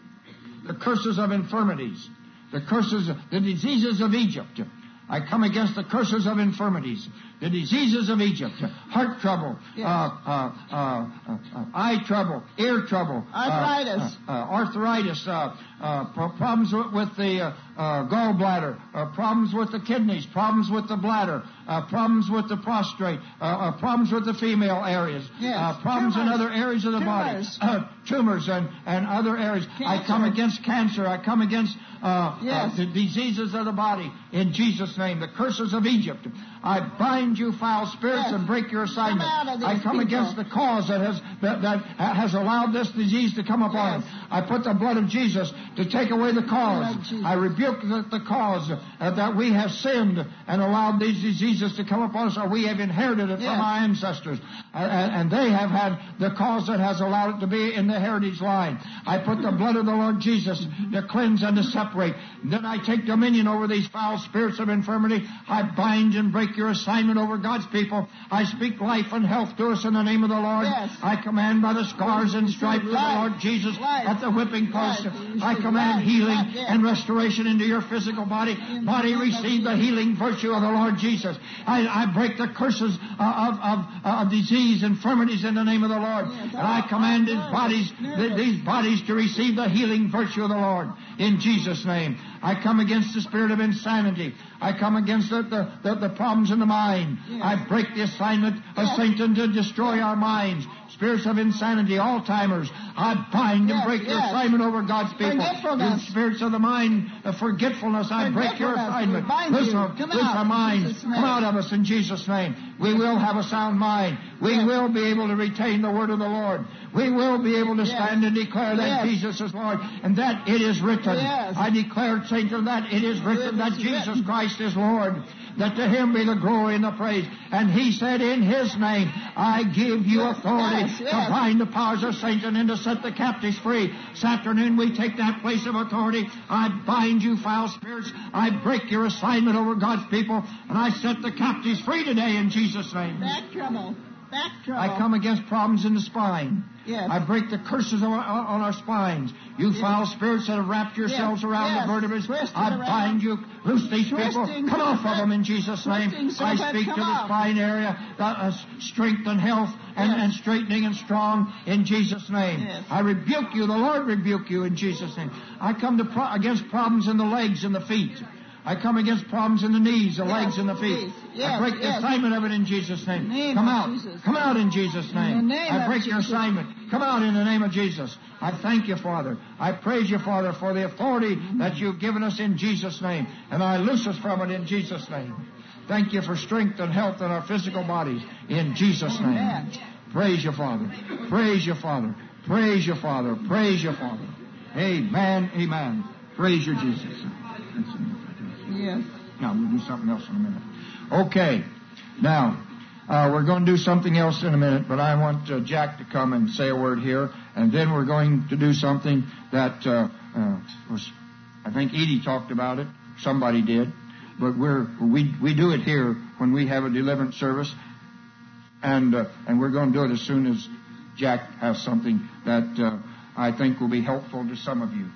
the curses of infirmities, the curses, the diseases of Egypt. I come against the curses of infirmities, the diseases of Egypt, heart trouble, Yes. uh, uh, uh, uh, eye trouble, ear trouble, Arthritis. uh, uh, uh, arthritis, uh, uh, pro- problems with, with the uh, uh, gallbladder, uh, problems with the kidneys, problems with the bladder, uh, problems with the prostrate, uh, uh, problems with the female areas, Yes. uh, problems in Tumors. other areas of the Tumors. body, uh, tumors and, and other areas. I come Cancer. against cancer. I come against uh, Yes. uh, the diseases of the body in Jesus' name. The curses of Egypt. I bind you, foul spirits, Yes. and break your assignment. Come out of these I come people. against the cause that has that, that has allowed this disease to come upon Yes. them. I put the blood of Jesus to take away the Blood cause. of Jesus. I rebuke the, the cause uh, that we have sinned and allowed these diseases to come upon us, or we have inherited it Yes. from our ancestors, uh, and, and they have had the cause that has allowed it to be in the heritage line. I put the blood of the Lord Jesus to cleanse and to separate. Then I take dominion over these foul spirits of infirmity. I bind and break your assignment over God's people. I speak life and health to us in the name of the Lord. Yes. I command by the scars and stripes of the Life. Lord Jesus Life. at the whipping post. Life. I command Life. healing Life, yes. and restoration into your physical body. In the Body, name of receive the Jesus. healing virtue of the Lord Jesus. I, I break the curses uh, of, of, uh, of disease, infirmities in the name of the Lord. Yes. And I command these Nervous. bodies, th- Nervous. these bodies to receive the healing virtue of the Lord in Jesus' name. I come against the spirit of insanity. I come against the, the, the, the problems in the mind. Yes. I break the assignment of Yes. Satan to destroy our minds. Spirits of insanity, Alzheimer's, I bind and Yes, break your yes. assignment over God's people. Forgetfulness. You spirits of the mind, uh, forgetfulness, I break your Forgetfulness, assignment. we bind Loose you. our, Come loose out our in minds. Jesus' name. Come out of us in Jesus' name. We will have a sound mind. We Yes. will be able to retain the word of the Lord. We will be able to Yes. stand and declare that Yes. Jesus is Lord and that it is written. Yes. I declare, Satan, that it is written It that is Jesus written. Christ is Lord. That to Him be the glory and the praise. And He said, in His name, I give you Yes, authority yes, to yes. bind the powers of Satan and to set the captives free. This afternoon we take that place of authority. I bind you, foul spirits. I break your assignment over God's people. And I set the captives free today in Jesus' name. Back trouble. Back trouble. I come against problems in the spine. Yes. I break the curses on our, on our spines. You Yes. foul spirits that have wrapped yourselves Yes. around Yes. the vertebrae, Twisted I around. bind you. Loose these people. Twisting Come off of serpent. them in Jesus' name. Twisting I serpent, speak to come the off. spine area, uh, uh, strength and health and, Yes. and straightening and strong in Jesus' name. Yes. I rebuke you. The Lord rebuke you in Jesus' name. I come to pro- against problems in the legs and the feet. I come against problems in the knees, the Yes. legs, and the feet. Yes. I Yes. break the Yes. assignment of it in Jesus' name. In the name Come of out. Jesus. Come out in Jesus' name. In the name I of break your Jesus. assignment. Come out in the name of Jesus. I thank you, Father. I praise you, Father, for the authority that you've given us in Jesus' name. And I loose us from it in Jesus' name. Thank you for strength and health in our physical bodies in Jesus' name. Amen. Praise you, Father. Praise you, Father. Praise you, Father. Praise you, Father. Amen. Amen. Praise you, Jesus. Yes. Now, we'll do something else in a minute. Okay. Now, uh, we're going to do something else in a minute, but I want uh, Jack to come and say a word here, and then we're going to do something that uh, uh, was, I think Edie talked about it. Somebody did. But we're, we, we do it here when we have a deliverance service, and, uh, and we're going to do it as soon as Jack has something that uh, I think will be helpful to some of you.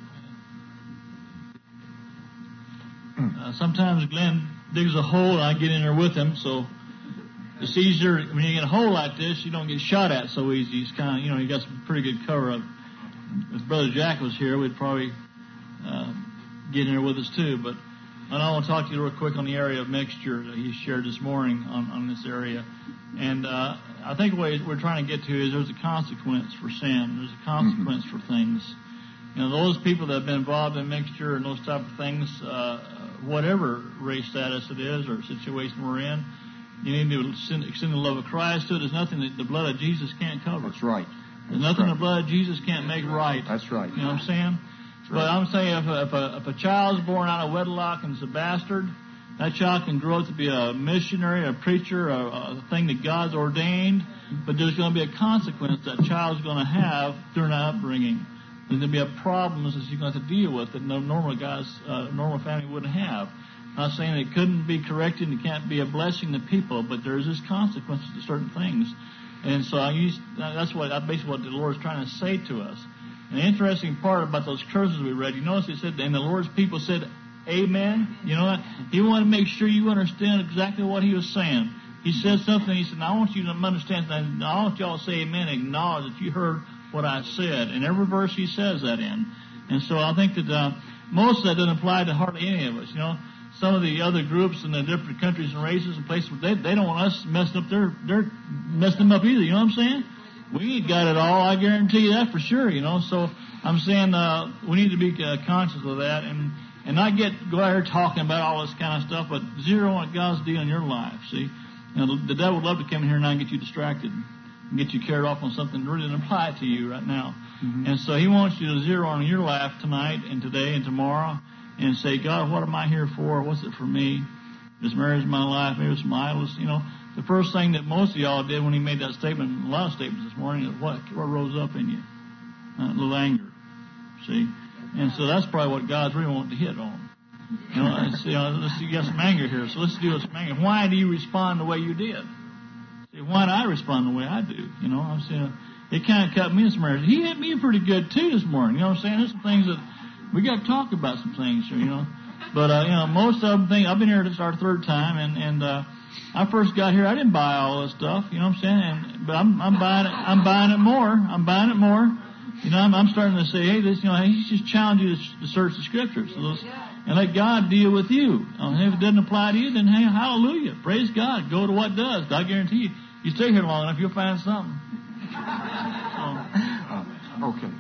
Uh, sometimes Glenn digs a hole and I get in there with him, so it's easier when you get a hole like this. You don't get shot at so easy. It's kind of, you know, you got some pretty good cover up. If Brother Jack was here, we'd probably uh, get in there with us too. But and I want to talk to you real quick on the area of mixture that he shared this morning on, on this area. And uh, I think what we're trying to get to is there's a consequence for sin. There's a consequence mm-hmm. for things. You know, those people that have been involved in mixture and those type of things, uh, whatever race status it is or situation we're in, you need to send, extend the love of Christ to it. There's nothing that the blood of Jesus can't cover. That's right. There's nothing right. the blood of Jesus can't make right. That's right. You know what I'm saying? That's But right. I'm saying if a, if, a, if a child is born out of wedlock and is a bastard, that child can grow up to be a missionary, a preacher, a, a thing that God's ordained. But there's going to be a consequence that child's going to have during that upbringing. There's going to be a problems that you're going to have to deal with that no normal guys, uh, normal family wouldn't have. I'm not saying it couldn't be corrected and it can't be a blessing to people, but there's just consequences to certain things. And so I used, that's what that's basically what the Lord is trying to say to us. And the interesting part about those curses we read, you notice it said, and the Lord's people said, Amen. You know what? He wanted to make sure you understand exactly what he was saying. He said something. He said, I want you to understand something. I want y'all to say amen, acknowledge that you heard what I said. And every verse he says that in. And so I think that uh, most of that doesn't apply to hardly any of us. You know, some of the other groups in the different countries and races and places, they, they don't want us messing up their, their messing them up either. You know what I'm saying? We ain't got it all. I guarantee you that for sure. You know, so I'm saying uh, we need to be uh, conscious of that and and not get go out here talking about all this kind of stuff, but zero on what God's doing in your life. See, you know, the, the devil would love to come in here now and get you distracted and get you carried off on something that really doesn't apply to you right now. Mm-hmm. And so he wants you to zero on your life tonight and today and tomorrow and say, God, what am I here for? What's it for me? This marriage is my life. Maybe it's my idols. You know, the first thing that most of y'all did when he made that statement, a lot of statements this morning, is what, what rose up in you? Uh, a little anger. See? And so that's probably what God's really wanting to hit on. You know, it's, you know, let's you got some anger here, so let's deal with some anger. Why do you respond the way you did? See, why do I respond the way I do? You know, I'm saying it kind of cut me in some areas. He hit me pretty good too this morning. You know what I'm saying? There's some things that we got to talk about. Some things here, you know. But uh, you know, most of them think I've been here. This is our third time, and and uh, I first got here. I didn't buy all this stuff. You know what I'm saying? And, but I'm I'm buying it. I'm buying it more. I'm buying it more. You know, I'm, I'm starting to say, hey, this, you know, he's just challenging you to, to search the Scriptures so those, and let God deal with you. And if it doesn't apply to you, then hey, hallelujah, praise God, go to what does. I guarantee you, you stay here long enough, you'll find something. Uh, okay.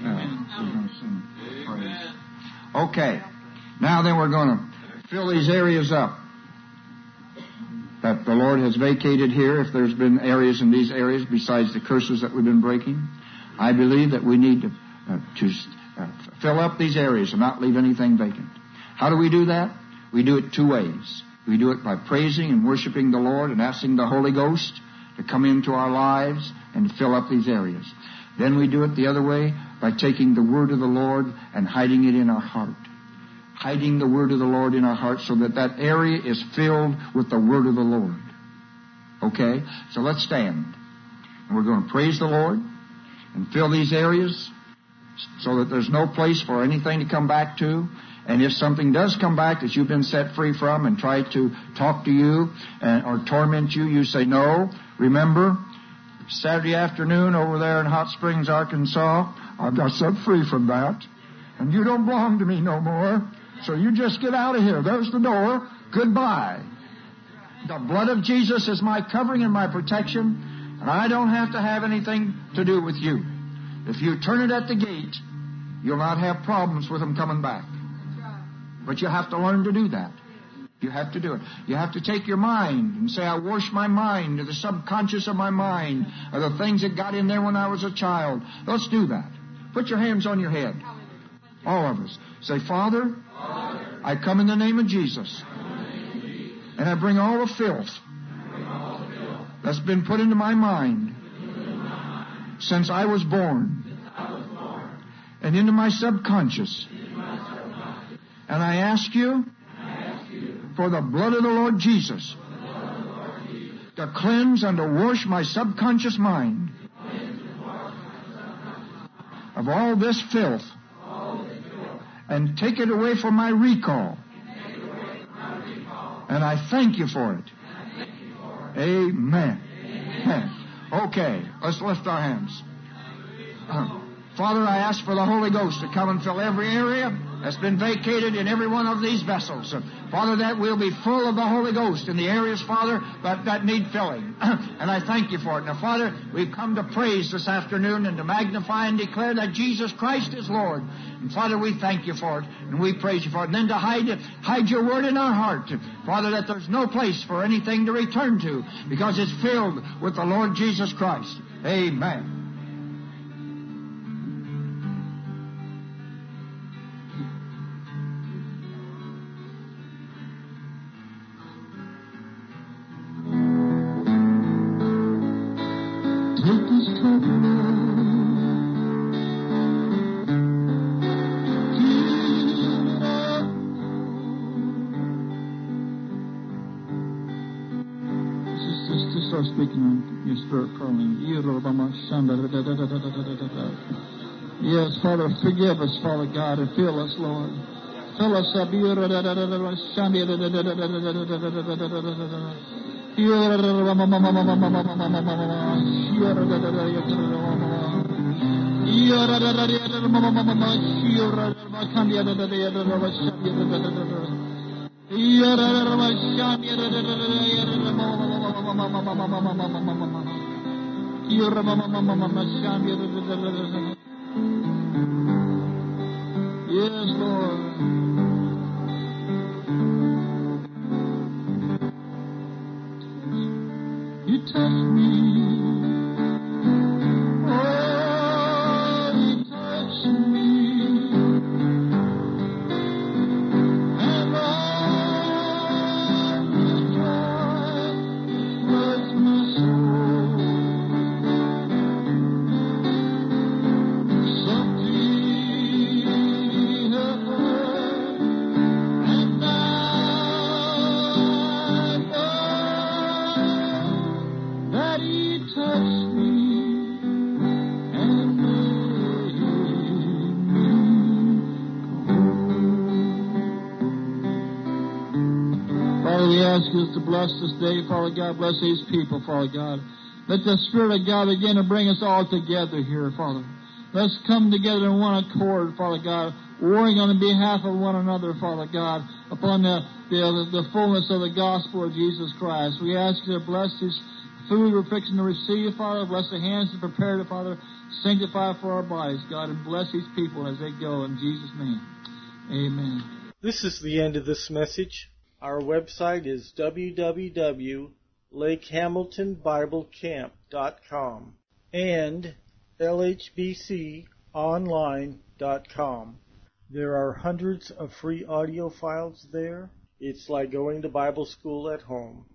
Uh, okay. Now then, we're going to fill these areas up that the Lord has vacated here. If there's been areas in these areas besides the curses that we've been breaking, I believe that we need to, uh, to uh, fill up these areas and not leave anything vacant. How do we do that? We do it two ways. We do it by praising and worshiping the Lord and asking the Holy Ghost to come into our lives and fill up these areas. Then we do it the other way by taking the Word of the Lord and hiding it in our heart. Hiding the Word of the Lord in our heart so that that area is filled with the Word of the Lord. Okay? So let's stand. And we're going to praise the Lord and fill these areas so that there's no place for anything to come back to. And if something does come back that you've been set free from and try to talk to you and, or torment you, you say, no. Remember, Saturday afternoon over there in Hot Springs, Arkansas, I got set free from that. And you don't belong to me no more. So you just get out of here. There's the door. Goodbye. The blood of Jesus is my covering and my protection. And I don't have to have anything to do with you. If you turn it at the gate, you'll not have problems with them coming back. But you have to learn to do that. You have to do it. You have to take your mind and say, I wash my mind to the subconscious of my mind of the things that got in there when I was a child. Let's do that. Put your hands on your head. All of us. Say, Father, Father I come in the name of Jesus. And I bring all the filth that's been put into my mind since I was born and into my subconscious. And I ask you for the blood of the Lord Jesus to cleanse and to wash my subconscious mind of all this filth and take it away from my recall. And I thank you for it. Amen. Amen. Okay, let's lift our hands. Uh, Father, I ask for the Holy Ghost to come and fill every area that's been vacated in every one of these vessels. Uh, Father, that we'll be full of the Holy Ghost in the areas, Father, that, that need filling. And I thank you for it. Now, Father, we've come to praise this afternoon and to magnify and declare that Jesus Christ is Lord. And, Father, we thank you for it, and we praise you for it. And then to hide it, hide your word in our heart, Father, that there's no place for anything to return to because it's filled with the Lord Jesus Christ. Amen. take this trouble Just start speaking in your spirit, Carlene. Yes, Father, forgive us, Father God, and fill us, Lord. Fill us up. Yes, Lord. You touch me. Oh, you touch me. And all the joy floods my soul. Something happened, and I know that He touched me and made me whole. Father, we ask you to bless this day, Father God. Bless these people, Father God. Let the Spirit of God begin to bring us all together here, Father. Let's come together in one accord, Father God, warring on the behalf of one another, Father God, upon the, the, the fullness of the gospel of Jesus Christ. We ask you to bless this food we're fixing to receive, Father. Bless the hands that prepared it, Father. Sanctify for our bodies, God, and bless these people as they go in Jesus' name. Amen. This is the end of this message. Our website is w w w dot lake hamilton bible camp dot com and l h b c online dot com. There are hundreds of free audio files there. It's like going to Bible school at home.